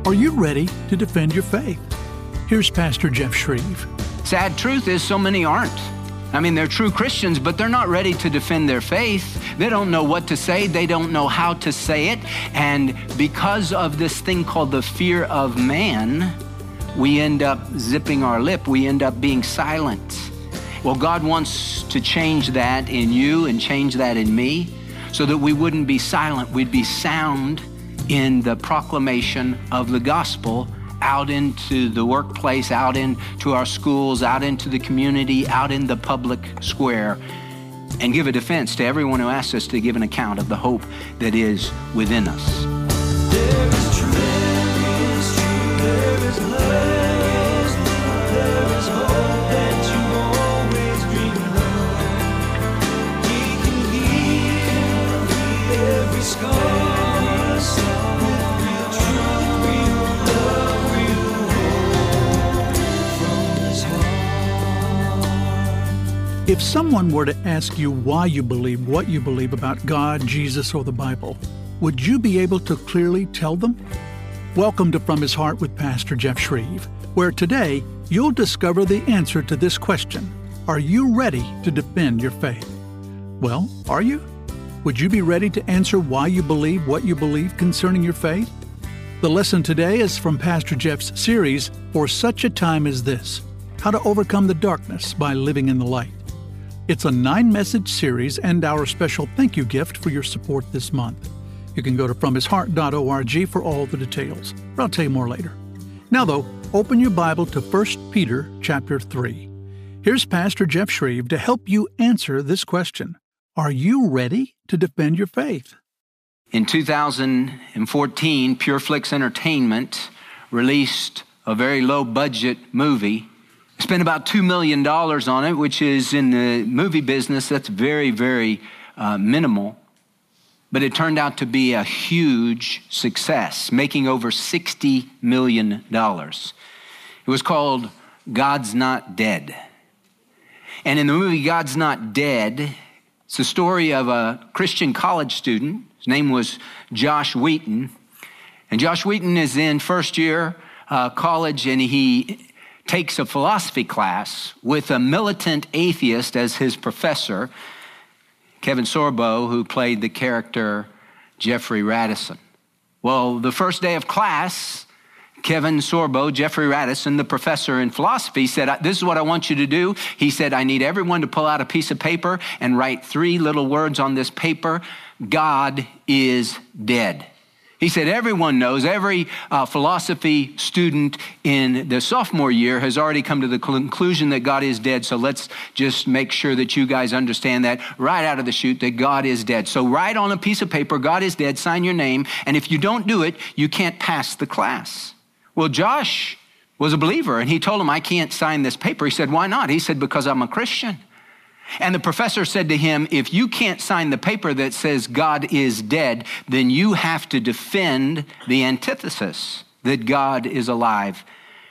Are you ready to defend your faith? Here's Pastor Jeff Shreve. Sad truth is so many aren't. I mean, they're true Christians, but they're not ready to defend their faith. They don't know what to say. They don't know how to say it. And because of this thing called the fear of man, we end up zipping our lip. We end up being silent. Well, God wants to change that in you and change that in me so that we wouldn't be silent. We'd be sound in the proclamation of the gospel out into the workplace, out into our schools, out into the community, out in the public square, and give a defense to everyone who asks us to give an account of the hope that is within us. There is truth, there is truth, there is love, there is hope that you always dreamed of. He can heal every scar. If someone were to ask you why you believe what you believe about God, Jesus, or the Bible, would you be able to clearly tell them? Welcome to From His Heart with Pastor Jeff Shreve, where today you'll discover the answer to this question. Are you ready to defend your faith? Well, are you? Would you be ready to answer why you believe what you believe concerning your faith? The lesson today is from Pastor Jeff's series, For Such a Time as This, How to Overcome the Darkness by Living in the Light. It's a 9-message series and our special thank you gift for your support this month. You can go to FromHisHeart.org for all the details. I'll tell you more later. Now, though, open your Bible to 1 Peter chapter 3. Here's Pastor Jeff Shreve to help you answer this question. Are you ready to defend your faith? In 2014, PureFlix Entertainment released a very low-budget movie. Spent about $2 million on it, which is in the movie business, that's very, very minimal. But it turned out to be a huge success, making over $60 million. It was called God's Not Dead. And in the movie God's Not Dead, it's the story of a Christian college student. His name was Josh Wheaton. And Josh Wheaton is in first year college, and he takes a philosophy class with a militant atheist as his professor, Kevin Sorbo, who played the character Jeffrey Radisson. Well, the first day of class, Kevin Sorbo, Jeffrey Radisson, the professor in philosophy, said, this is what I want you to do. He said, I need everyone to pull out a piece of paper and write 3 little words on this paper. God is dead. He said, everyone knows, every philosophy student in the sophomore year has already come to the conclusion that God is dead. So let's just make sure that you guys understand that right out of the chute, that God is dead. So write on a piece of paper, God is dead, sign your name. And if you don't do it, you can't pass the class. Well, Josh was a believer, and he told him, I can't sign this paper. He said, why not? He said, because I'm a Christian. And the professor said to him, if you can't sign the paper that says God is dead, then you have to defend the antithesis, that God is alive.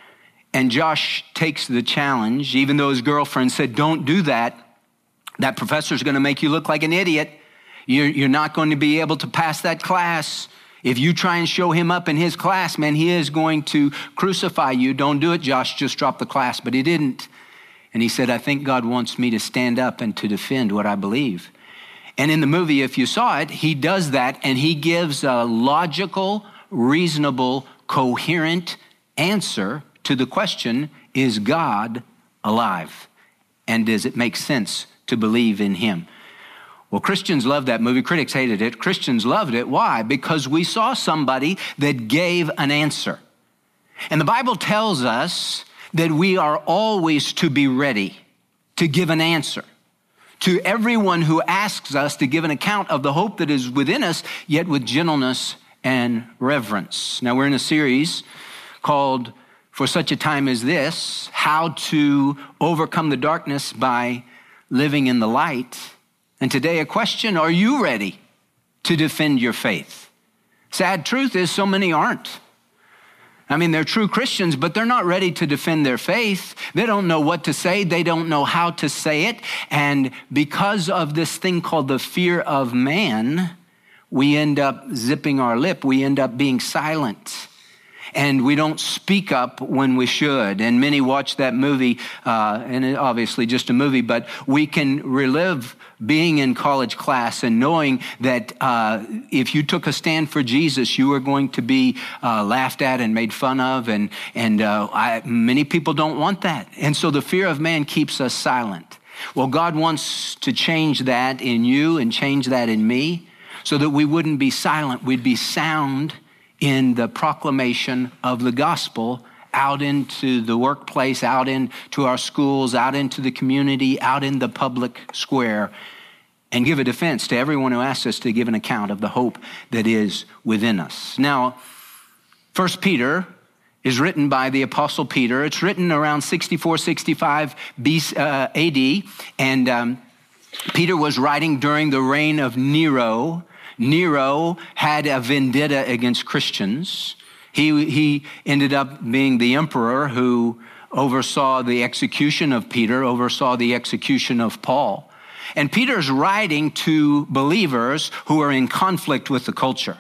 And Josh takes the challenge, even though his girlfriend said, don't do that. That professor's going to make you look like an idiot. You're not going to be able to pass that class. If you try and show him up in his class, man, he is going to crucify you. Don't do it, Josh. Just drop the class. But he didn't. And he said, I think God wants me to stand up and to defend what I believe. And in the movie, if you saw it, he does that, and he gives a logical, reasonable, coherent answer to the question, is God alive? And does it make sense to believe in him? Well, Christians loved that movie. Critics hated it. Christians loved it. Why? Because we saw somebody that gave an answer. And the Bible tells us that we are always to be ready to give an answer to everyone who asks us to give an account of the hope that is within us, yet with gentleness and reverence. Now, we're in a series called For Such a Time as This, How to Overcome the Darkness by Living in the Light. And today a question, are you ready to defend your faith? Sad truth is so many aren't. I mean, they're true Christians, but they're not ready to defend their faith. They don't know what to say. They don't know how to say it. And because of this thing called the fear of man, we end up zipping our lip. We end up being silent. and we don't speak up when we should. And many watch that movie, and it obviously just a movie, but we can relive being in college class and knowing that if you took a stand for Jesus, you were going to be laughed at and made fun of, and many people don't want that. And so the fear of man keeps us silent. Well, God wants to change that in you and change that in me so that we wouldn't be silent. We'd be sound in the proclamation of the gospel out into the workplace, out into our schools, out into the community, out in the public square, and give a defense to everyone who asks us to give an account of the hope that is within us. Now, 1 Peter is written by the Apostle Peter. It's written around 64, 65 AD, and Peter was writing during the reign of Nero. Nero had a vendetta against Christians. He ended up being the emperor who oversaw the execution of Peter, oversaw the execution of Paul. And Peter's writing to believers who are in conflict with the culture.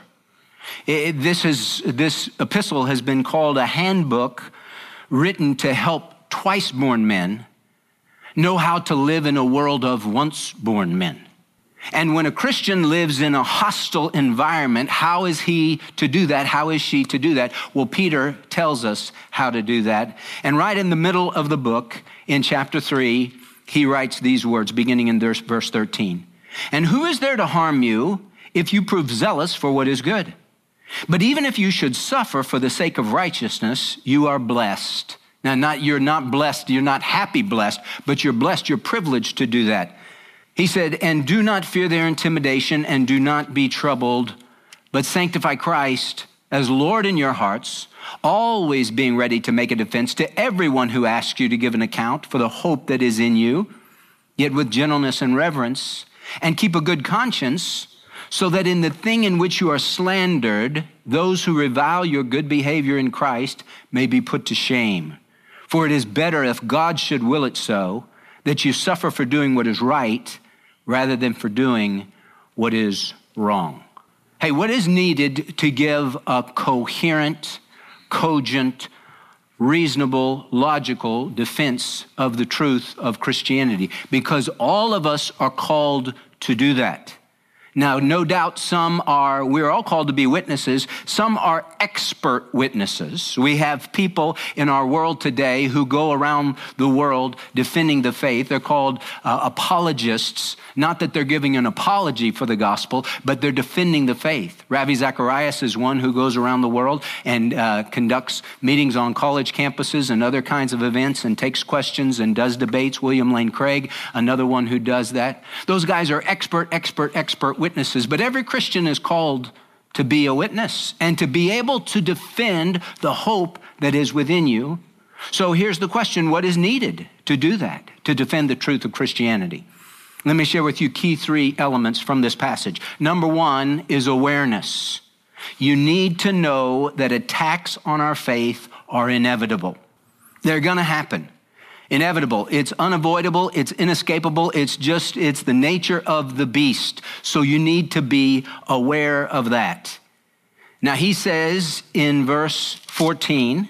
This epistle has been called a handbook written to help twice-born men know how to live in a world of once-born men. And when a Christian lives in a hostile environment, how is he to do that? How is she to do that? Well, Peter tells us how to do that. And right in the middle of the book, in chapter 3, he writes these words, beginning in verse 13. And who is there to harm you if you prove zealous for what is good? But even if you should suffer for the sake of righteousness, you are blessed. Now, you're not blessed, you're not happy blessed, but you're blessed, you're privileged to do that. He said, and do not fear their intimidation, and do not be troubled, but sanctify Christ as Lord in your hearts, always being ready to make a defense to everyone who asks you to give an account for the hope that is in you, yet with gentleness and reverence, and keep a good conscience, so that in the thing in which you are slandered, those who revile your good behavior in Christ may be put to shame. For it is better, if God should will it so, that you suffer for doing what is right rather than for doing what is wrong. Hey, what is needed to give a coherent, cogent, reasonable, logical defense of the truth of Christianity? Because all of us are called to do that. Now, no doubt we're all called to be witnesses. Some are expert witnesses. We have people in our world today who go around the world defending the faith. They're called apologists. Not that they're giving an apology for the gospel, but they're defending the faith. Ravi Zacharias is one who goes around the world and conducts meetings on college campuses and other kinds of events and takes questions and does debates. William Lane Craig, another one who does that. Those guys are expert witnesses, but every Christian is called to be a witness and to be able to defend the hope that is within you. So here's the question, what is needed to do that, to defend the truth of Christianity? Let me share with you key 3 elements from this passage. Number 1 is awareness. You need to know that attacks on our faith are inevitable. They're going to happen. Inevitable. It's unavoidable. It's inescapable. It's the nature of the beast. So you need to be aware of that. Now he says in verse 13,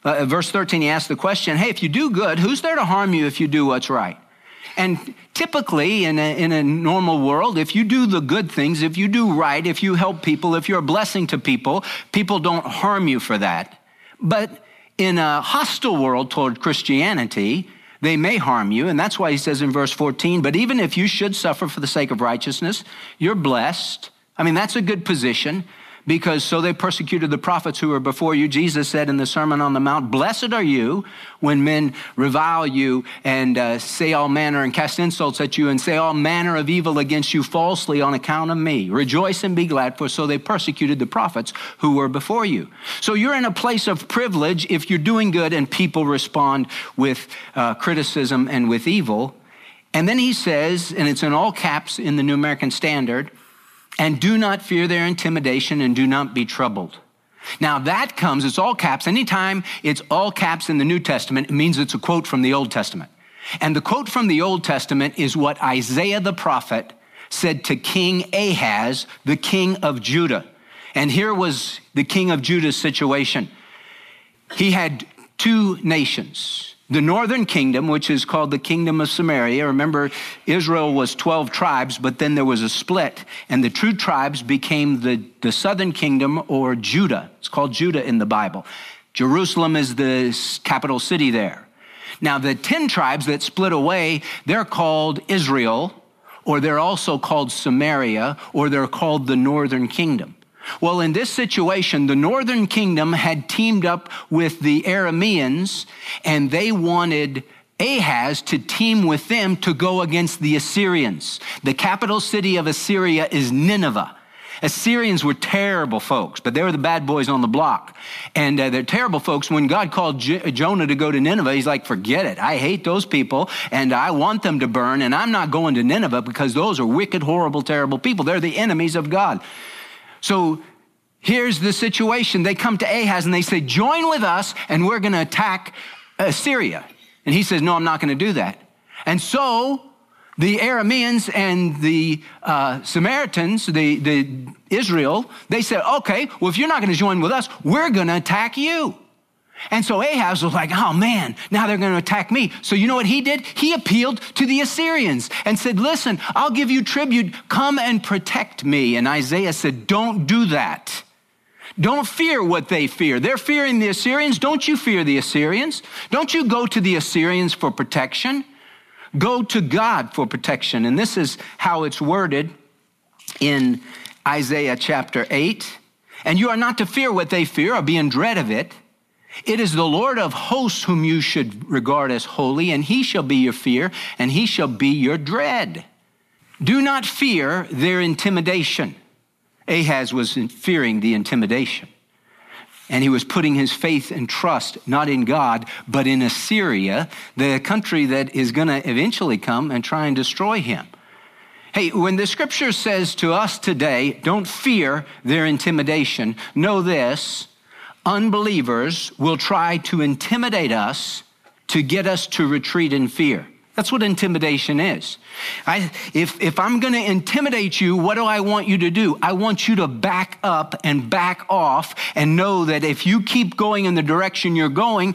he asks the question, hey, if you do good, who's there to harm you if you do what's right? And typically in a normal world, if you do the good things, if you do right, if you help people, if you're a blessing to people, people don't harm you for that. But in a hostile world toward Christianity, they may harm you. And that's why he says in verse 14, but even if you should suffer for the sake of righteousness, you're blessed. I mean, that's a good position. Because so they persecuted the prophets who were before you. Jesus said in the Sermon on the Mount, blessed are you when men revile you and say all manner and cast insults at you and say all manner of evil against you falsely on account of me. Rejoice and be glad, for so they persecuted the prophets who were before you. So you're in a place of privilege if you're doing good and people respond with criticism and with evil. And then he says, and it's in all caps in the New American Standard, and do not fear their intimidation and do not be troubled. Now that comes, it's all caps. Anytime it's all caps in the New Testament, it means it's a quote from the Old Testament. And the quote from the Old Testament is what Isaiah the prophet said to King Ahaz, the king of Judah. And here was the king of Judah's situation. he had two nations. The northern kingdom, which is called the kingdom of Samaria. Remember, Israel was 12 tribes, but then there was a split, and the true tribes became the southern kingdom, or Judah. It's called Judah in the Bible. Jerusalem is the capital city there. Now, the 10 tribes that split away, they're called Israel, or they're also called Samaria, or they're called the northern kingdom. Well, in this situation, the northern kingdom had teamed up with the Arameans, and they wanted Ahaz to team with them to go against the Assyrians. The capital city of Assyria is Nineveh. Assyrians were terrible folks, but they were the bad boys on the block. And they're terrible folks. When God called Jonah to go to Nineveh, he's like, forget it. I hate those people, and I want them to burn, and I'm not going to Nineveh because those are wicked, horrible, terrible people. They're the enemies of God. So here's the situation. They come to Ahaz and they say, join with us and we're going to attack Assyria. And he says, no, I'm not going to do that. And so the Arameans and the Samaritans, the Israel, they said, okay, well, if you're not going to join with us, we're going to attack you. And so Ahaz was like, oh man, now they're going to attack me. So you know what he did? He appealed to the Assyrians and said, listen, I'll give you tribute. Come and protect me. And Isaiah said, don't do that. Don't fear what they fear. They're fearing the Assyrians. Don't you fear the Assyrians? Don't you go to the Assyrians for protection. Go to God for protection. And this is how it's worded in Isaiah chapter 8. And you are not to fear what they fear or be in dread of it. It is the Lord of hosts whom you should regard as holy, and he shall be your fear, and he shall be your dread. Do not fear their intimidation. Ahaz was fearing the intimidation. And he was putting his faith and trust not in God, but in Assyria, the country that is going to eventually come and try and destroy him. Hey, when the scripture says to us today, don't fear their intimidation, know this: unbelievers will try to intimidate us to get us to retreat in fear. That's what intimidation is. If I'm going to intimidate you, what do I want you to do? I want you to back up and back off and know that if you keep going in the direction you're going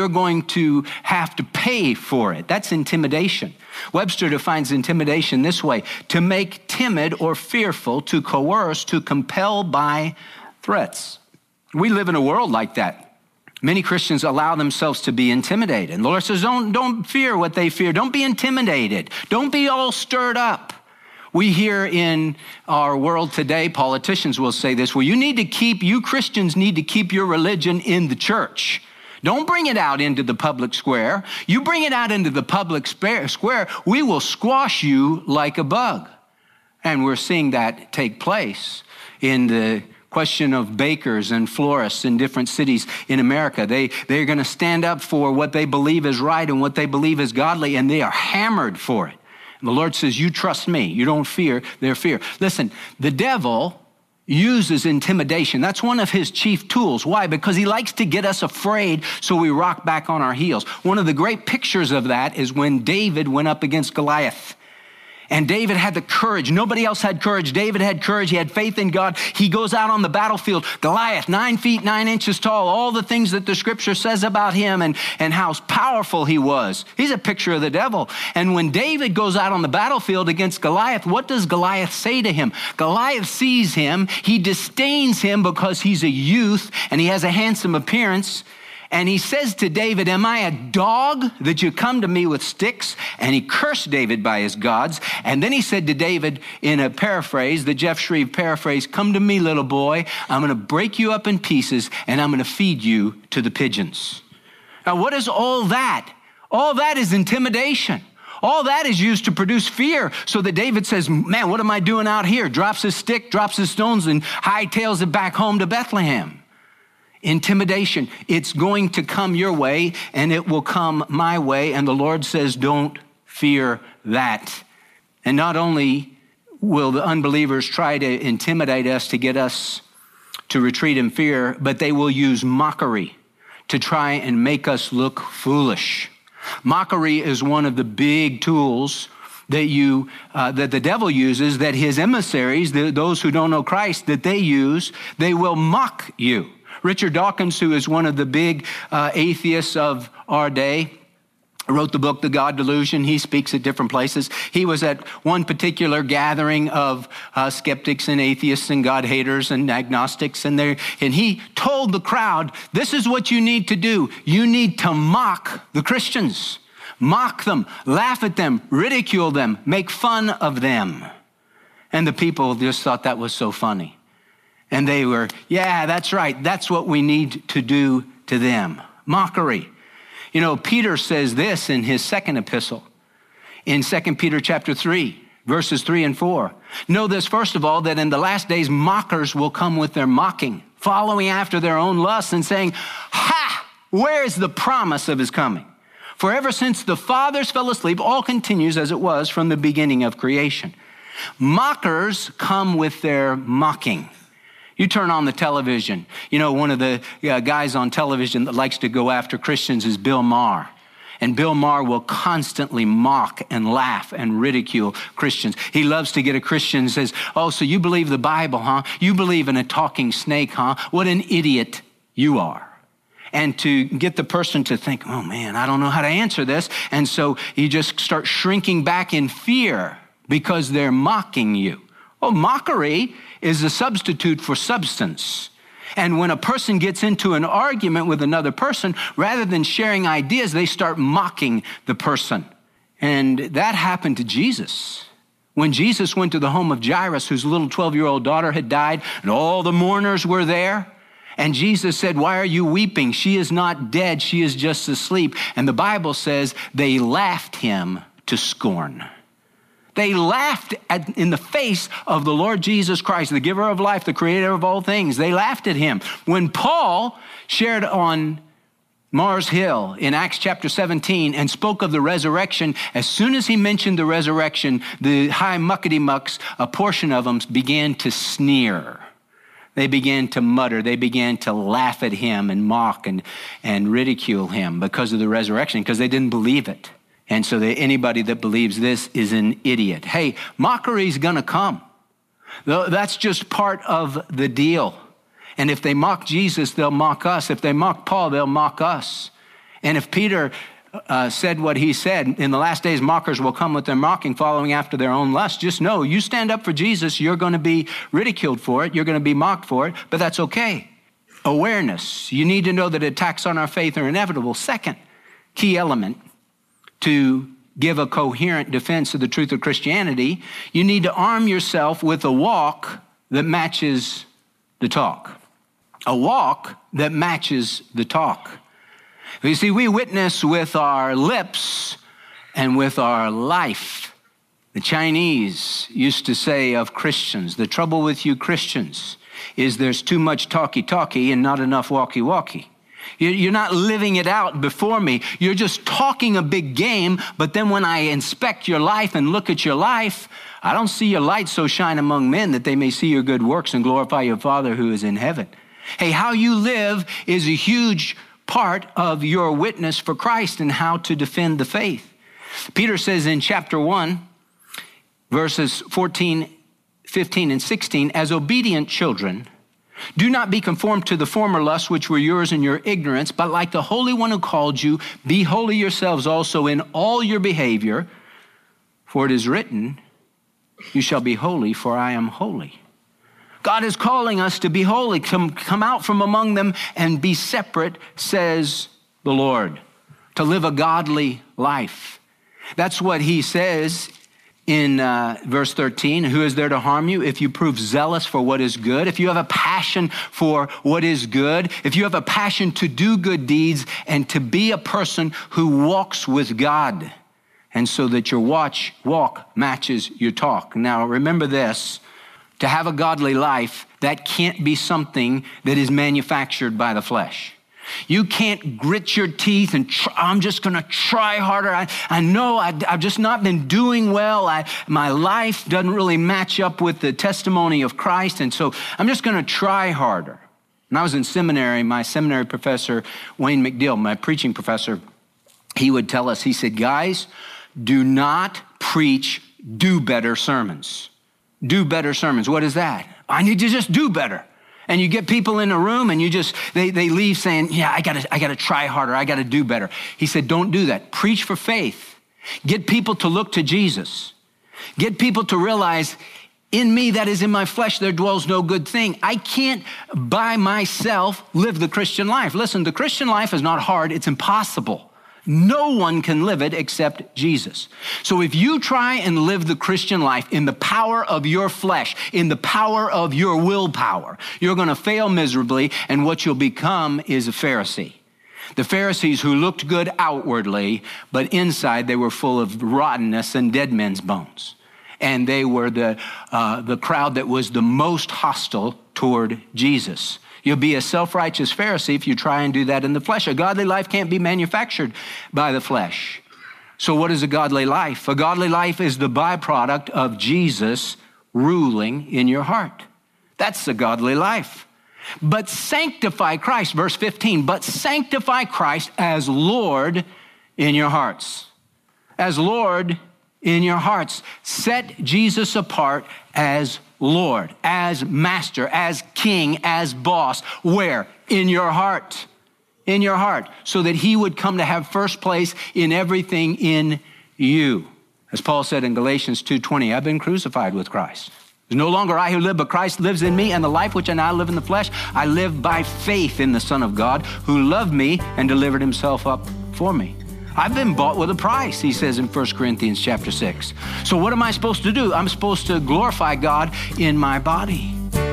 to have to pay for it. That's intimidation. Webster defines intimidation this way: to make timid or fearful, to coerce, to compel by threats. We live in a world like that. Many Christians allow themselves to be intimidated. And the Lord says, don't fear what they fear. Don't be intimidated. Don't be all stirred up. We hear in our world today, politicians will say this, well, you Christians need to keep your religion in the church. Don't bring it out into the public square. You bring it out into the public square, we will squash you like a bug. And we're seeing that take place in the question of bakers and florists in different cities in America. They're going to stand up for what they believe is right and what they believe is godly, and they are hammered for it. And the Lord says, you trust me. You don't fear their fear. Listen, the devil uses intimidation. That's one of his chief tools. Why? Because he likes to get us afraid so we rock back on our heels. One of the great pictures of that is when David went up against Goliath. And David had the courage. Nobody else had courage. David had courage. He had faith in God. He goes out on the battlefield. Goliath, 9 feet, 9 inches tall, all the things that the scripture says about him and how powerful he was. He's a picture of the devil. And when David goes out on the battlefield against Goliath, what does Goliath say to him? Goliath sees him. He disdains him because he's a youth and he has a handsome appearance. And he says to David, am I a dog that you come to me with sticks? And he cursed David by his gods. And then he said to David in a paraphrase, the Jeff Shreve paraphrase, come to me, little boy. I'm going to break you up in pieces and I'm going to feed you to the pigeons. Now, what is all that? All that is intimidation. All that is used to produce fear so that David says, man, what am I doing out here? Drops his stick, drops his stones, and hightails it back home to Bethlehem. Intimidation. It's going to come your way and it will come my way. And the Lord says, don't fear that. And not only will the unbelievers try to intimidate us to get us to retreat in fear, but they will use mockery to try and make us look foolish. Mockery is one of the big tools that the devil uses, that his emissaries, those who don't know Christ, that they use. They will mock you. Richard Dawkins, who is one of the big atheists of our day, wrote the book, The God Delusion. He speaks at different places. He was at one particular gathering of skeptics and atheists and God haters and agnostics. And he told the crowd, this is what you need to do. You need to mock the Christians. Mock them, laugh at them, ridicule them, make fun of them. And the people just thought that was so funny. And they were, yeah, that's right. That's what we need to do to them. Mockery. You know, Peter says this in his second epistle, in 2 Peter chapter 3, verses 3 and 4. Know this, first of all, that in the last days mockers will come with their mocking, following after their own lusts and saying, ha, where is the promise of his coming? For ever since the fathers fell asleep, all continues as it was from the beginning of creation. Mockers come with their mocking. You turn on the television. You know, one of the guys on television that likes to go after Christians is Bill Maher. And Bill Maher will constantly mock and laugh and ridicule Christians. He loves to get a Christian and says, oh, so you believe the Bible, huh? You believe in a talking snake, huh? What an idiot you are. And to get the person to think, oh man, I don't know how to answer this. And so you just start shrinking back in fear because they're mocking you. Oh, mockery is a substitute for substance. And when a person gets into an argument with another person, rather than sharing ideas, they start mocking the person. And that happened to Jesus. When Jesus went to the home of Jairus, whose little 12-year-old daughter had died, and all the mourners were there, and Jesus said, why are you weeping? She is not dead, she is just asleep. And the Bible says they laughed him to scorn. They laughed in the face of the Lord Jesus Christ, the giver of life, the creator of all things. They laughed at him. When Paul shared on Mars Hill in Acts chapter 17 and spoke of the resurrection, as soon as he mentioned the resurrection, the high muckety-mucks, a portion of them began to sneer. They began to mutter. They began to laugh at him and mock and ridicule him because of the resurrection, because they didn't believe it. And so anybody that believes this is an idiot. Hey, mockery's gonna come. That's just part of the deal. And if they mock Jesus, they'll mock us. If they mock Paul, they'll mock us. And if Peter said what he said, in the last days mockers will come with their mocking, following after their own lust, just know, you stand up for Jesus, you're gonna be ridiculed for it, you're gonna be mocked for it, but that's okay. Awareness. You need to know that attacks on our faith are inevitable. Second key element to give a coherent defense of the truth of Christianity, you need to arm yourself with a walk that matches the talk. A walk that matches the talk. You see, we witness with our lips and with our life. The Chinese used to say of Christians, the trouble with you Christians is there's too much talky-talky and not enough walky-walky. You're not living it out before me. You're just talking a big game, but then when I inspect your life and look at your life, I don't see your light so shine among men that they may see your good works and glorify your Father who is in heaven. Hey, how you live is a huge part of your witness for Christ and how to defend the faith. Peter says in chapter 1, verses 14, 15, and 16, as obedient children, do not be conformed to the former lusts which were yours in your ignorance, but like the Holy One who called you, be holy yourselves also in all your behavior. For it is written, you shall be holy, for I am holy. God is calling us to be holy, come out from among them and be separate, says the Lord, to live a godly life. That's what he says in verse 13, who is there to harm you if you prove zealous for what is good? If you have a passion for what is good, if you have a passion to do good deeds and to be a person who walks with God, and so that your walk matches your talk. Now remember this, to have a godly life, that can't be something that is manufactured by the flesh. You can't grit your teeth and I'm just going to try harder. I know I've just not been doing well. My life doesn't really match up with the testimony of Christ, and so I'm just going to try harder. When I was in seminary, my seminary professor, Wayne McDill, my preaching professor, he would tell us, he said, guys, do not preach do better sermons. Do better sermons. What is that? I need to just do better. And you get people in a room and they leave saying, yeah, I gotta try harder. I gotta do better. He said, don't do that. Preach for faith. Get people to look to Jesus. Get people to realize, in me, that is in my flesh, there dwells no good thing. I can't by myself live the Christian life. Listen, the Christian life is not hard. It's impossible. No one can live it except Jesus. So if you try and live the Christian life in the power of your flesh, in the power of your willpower, you're going to fail miserably, and what you'll become is a Pharisee. The Pharisees who looked good outwardly, but inside they were full of rottenness and dead men's bones. And they were the crowd that was the most hostile toward Jesus. You'll be a self-righteous Pharisee if you try and do that in the flesh. A godly life can't be manufactured by the flesh. So what is a godly life? A godly life is the byproduct of Jesus ruling in your heart. That's a godly life. But sanctify Christ, verse 15, but sanctify Christ as Lord in your hearts. As Lord in your hearts. Set Jesus apart as Lord, as master, as king, as boss. Where? In your heart. In your heart. So that he would come to have first place in everything in you. As Paul said in Galatians 2:20, I've been crucified with Christ. It's no longer I who live, but Christ lives in me, and the life which I now live in the flesh, I live by faith in the Son of God, who loved me and delivered himself up for me. I've been bought with a price, he says in 1 Corinthians chapter 6. So what am I supposed to do? I'm supposed to glorify God in my body.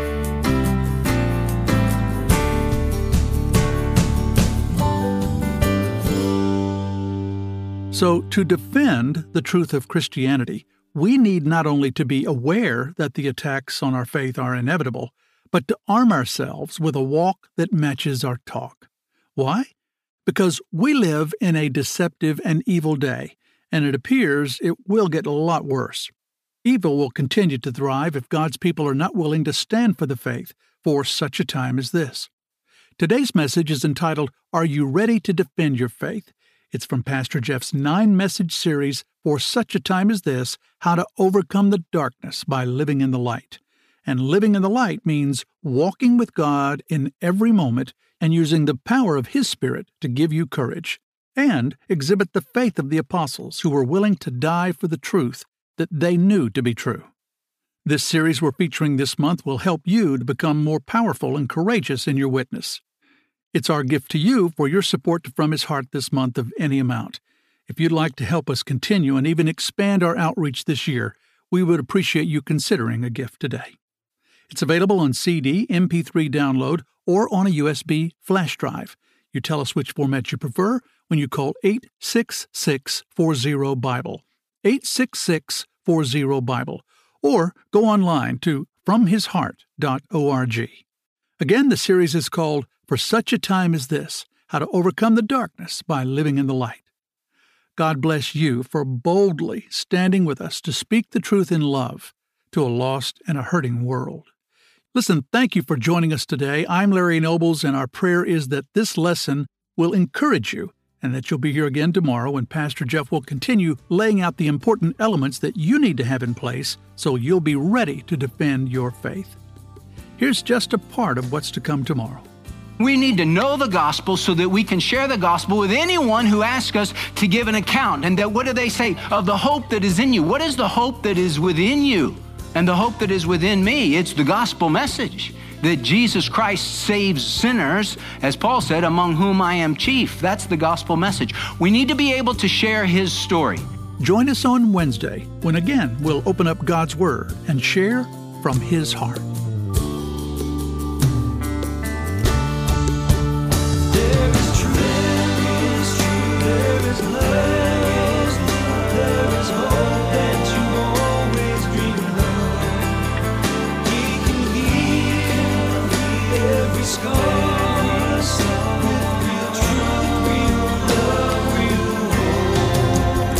So to defend the truth of Christianity, we need not only to be aware that the attacks on our faith are inevitable, but to arm ourselves with a walk that matches our talk. Why? Because we live in a deceptive and evil day, and it appears it will get a lot worse. Evil will continue to thrive if God's people are not willing to stand for the faith for such a time as this. Today's message is entitled, Are You Ready to Defend Your Faith? It's from Pastor Jeff's 9-message series, For Such a Time as This, How to Overcome the Darkness by Living in the Light. And living in the light means walking with God in every moment and using the power of His Spirit to give you courage, and exhibit the faith of the apostles who were willing to die for the truth that they knew to be true. This series we're featuring this month will help you to become more powerful and courageous in your witness. It's our gift to you for your support From His Heart this month of any amount. If you'd like to help us continue and even expand our outreach this year, we would appreciate you considering a gift today. It's available on CD, MP3 download, or on a USB flash drive. You tell us which format you prefer when you call 866-40-BIBLE, 866-40-BIBLE, or go online to FromHisHeart.org. Again, the series is called For Such a Time as This, How to Overcome the Darkness by Living in the Light. God bless you for boldly standing with us to speak the truth in love to a lost and a hurting world. Listen, thank you for joining us today. I'm Larry Nobles, and our prayer is that this lesson will encourage you and that you'll be here again tomorrow when Pastor Jeff will continue laying out the important elements that you need to have in place so you'll be ready to defend your faith. Here's just a part of what's to come tomorrow. We need to know the gospel so that we can share the gospel with anyone who asks us to give an account. And that, what do they say? Of the hope that is in you. What is the hope that is within you? And the hope that is within me, it's the gospel message that Jesus Christ saves sinners, as Paul said, among whom I am chief. That's the gospel message. We need to be able to share His story. Join us on Wednesday when again we'll open up God's Word and share from His heart. There is truth, there is love, there is hope that you always dreamed of. He can heal every scar with real truth, real love, real hope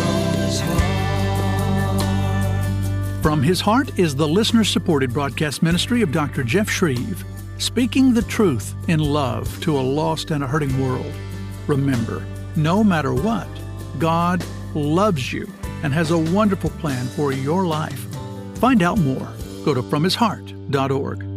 from His heart. From His Heart is the listener-supported broadcast ministry of Dr. Jeff Shreve, speaking the truth in love to a lost and a hurting world. Remember, no matter what, God loves you and has a wonderful plan for your life. Find out more. Go to FromHisHeart.org.